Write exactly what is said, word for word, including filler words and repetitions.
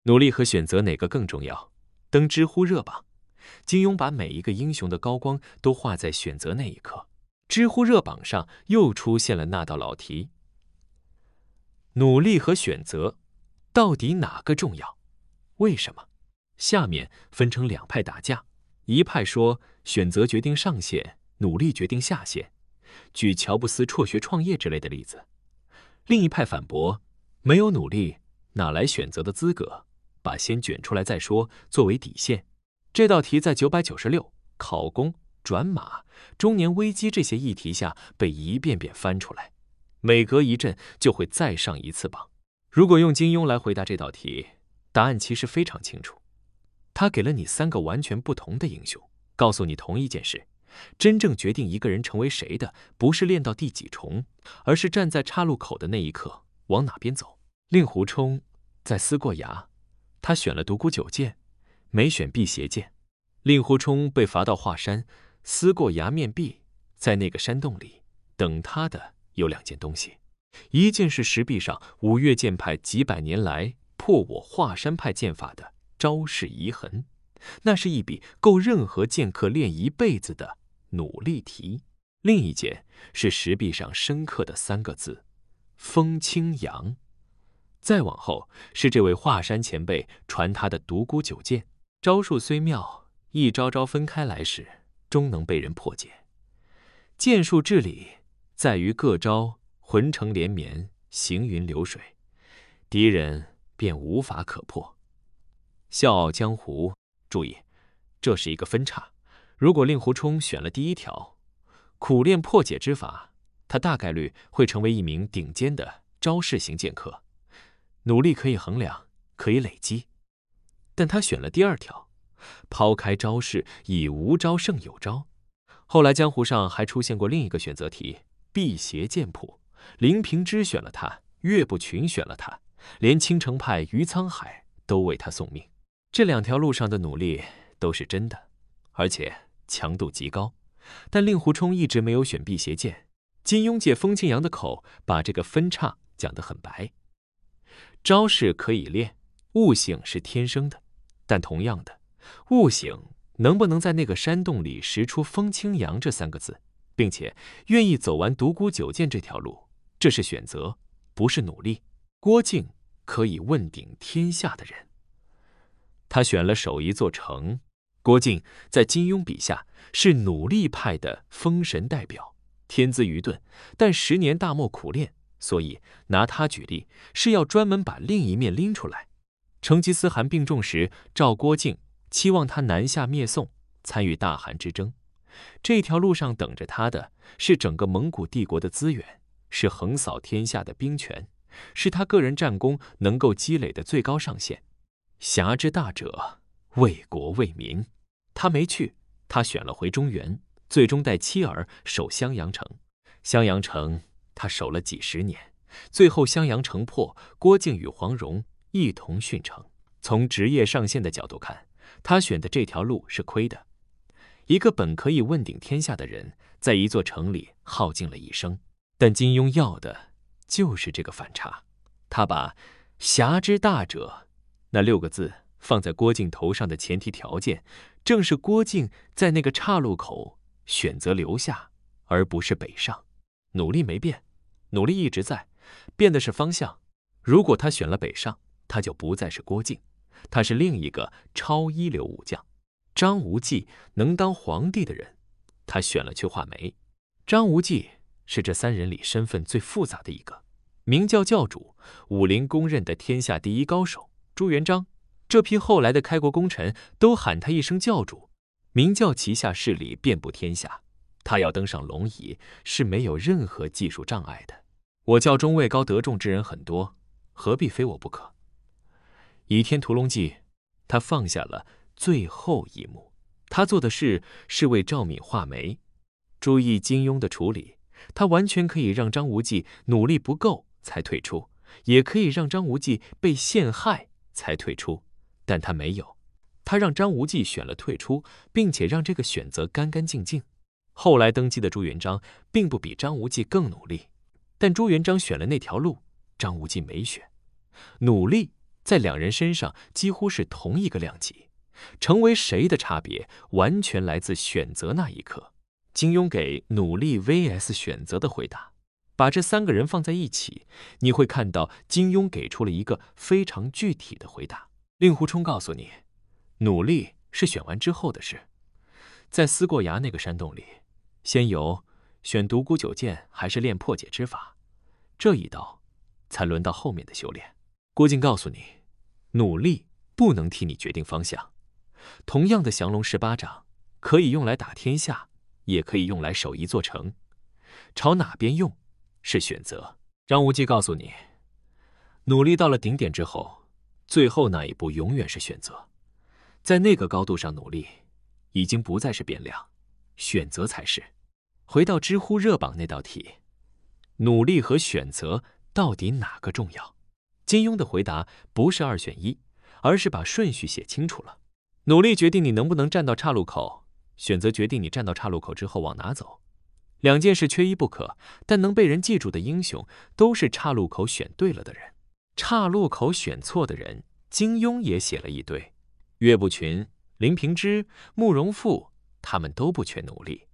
努力和选择哪个更重要？登知乎热榜，金庸把每一个英雄的高光都画在选择那一刻。知乎热榜上又出现了那道老题：努力和选择，到底哪个重要？为什么？下面分成两派打架，一派说选择决定上限，努力决定下限，举乔布斯辍学创业之类的例子。另一派反驳，没有努力，哪来选择的资格？把先卷出来再说作为底线。这道题在九百九十六、考公、转码、中年危机这些议题下被一遍遍翻出来，每隔一阵就会再上一次榜。如果用金庸来回答这道题，答案其实非常清楚。他给了你三个完全不同的英雄，告诉你同一件事：真正决定一个人成为谁的，不是练到第几重，而是站在岔路口的那一刻往哪边走。令狐冲在思过崖，他选了独孤九剑，没选辟邪剑。令狐冲被罚到华山，思过崖面壁，在那个山洞里等他的有两件东西，一件是石壁上五岳剑派几百年来破我华山派剑法的招式遗痕，那是一笔够任何剑客练一辈子的努力题。另一件是石壁上深刻的三个字：风清扬。再往后是这位华山前辈传他的独孤九剑，招数虽妙，一招招分开来时，终能被人破解。剑术治理在于各招魂成连绵，行云流水，敌人便无法可破。笑傲江湖，注意，这是一个分叉。如果令狐冲选了第一条，苦练破解之法，他大概率会成为一名顶尖的招式型剑客。努力可以衡量，可以累积，但他选了第二条，抛开招式，以无招胜有招。后来江湖上还出现过另一个选择题：辟邪剑谱。林平之选了他，岳不群选了他，连青城派于沧海都为他送命。这两条路上的努力都是真的，而且强度极高。但令狐冲一直没有选辟邪剑。金庸借风清扬的口把这个分叉讲得很白。招式可以练，悟性是天生的，但同样的，悟性能不能在那个山洞里识出风清扬这三个字，并且愿意走完独孤九剑这条路，这是选择，不是努力。郭靖可以问鼎天下的人，他选了守一座城。郭靖在金庸笔下是努力派的封神代表，天资愚钝，但十年大漠苦练，所以拿他举例，是要专门把另一面拎出来。成吉思汗病重时，召郭靖，期望他南下灭宋，参与大汗之争。这条路上等着他的是整个蒙古帝国的资源，是横扫天下的兵权，是他个人战功能够积累的最高上限。侠之大者，为国为民。他没去，他选了回中原，最终带妻儿守襄阳城。襄阳城他守了几十年，最后襄阳城破，郭靖与黄蓉一同殉城。从职业上限的角度看，他选的这条路是亏的。一个本可以问鼎天下的人，在一座城里耗尽了一生。但金庸要的就是这个反差，他把侠之大者那六个字放在郭靖头上的前提条件，正是郭靖在那个岔路口选择留下，而不是北上。努力没变，努力一直在，变的是方向。如果他选了北上，他就不再是郭靖，他是另一个超一流武将。张无忌能当皇帝的人，他选了去画眉。张无忌是这三人里身份最复杂的一个，名叫教主，武林公认的天下第一高手。朱元璋这批后来的开国功臣都喊他一声教主，明教旗下势力遍布天下，他要登上龙椅是没有任何技术障碍的。我教中位高德重之人很多，何必非我不可？倚天屠龙记，他放下了最后一幕，他做的事是为赵敏画眉。注意金庸的处理，他完全可以让张无忌努力不够才退出，也可以让张无忌被陷害才退出，但他没有，他让张无忌选了退出，并且让这个选择干干净净。后来登基的朱元璋并不比张无忌更努力，但朱元璋选了那条路，张无忌没选。努力在两人身上几乎是同一个量级，成为谁的差别完全来自选择那一刻。金庸给努力 V S 选择的回答，把这三个人放在一起，你会看到金庸给出了一个非常具体的回答。令狐冲告诉你，努力是选完之后的事，在思过崖那个山洞里，先由选独孤九剑还是练破解之法，这一道才轮到后面的修炼。郭靖告诉你，努力不能替你决定方向。同样的降龙十八掌可以用来打天下，也可以用来守一座城，朝哪边用是选择。张无忌告诉你，努力到了顶点之后，最后那一步永远是选择。在那个高度上努力，已经不再是变量，选择才是。回到知乎热榜那道题，努力和选择到底哪个重要？金庸的回答不是二选一，而是把顺序写清楚了。努力决定你能不能站到岔路口，选择决定你站到岔路口之后往哪走。两件事缺一不可，但能被人记住的英雄都是岔路口选对了的人。岔路口选错的人，金庸也写了一堆。岳不群、林平之、慕容复，他们都不缺努力，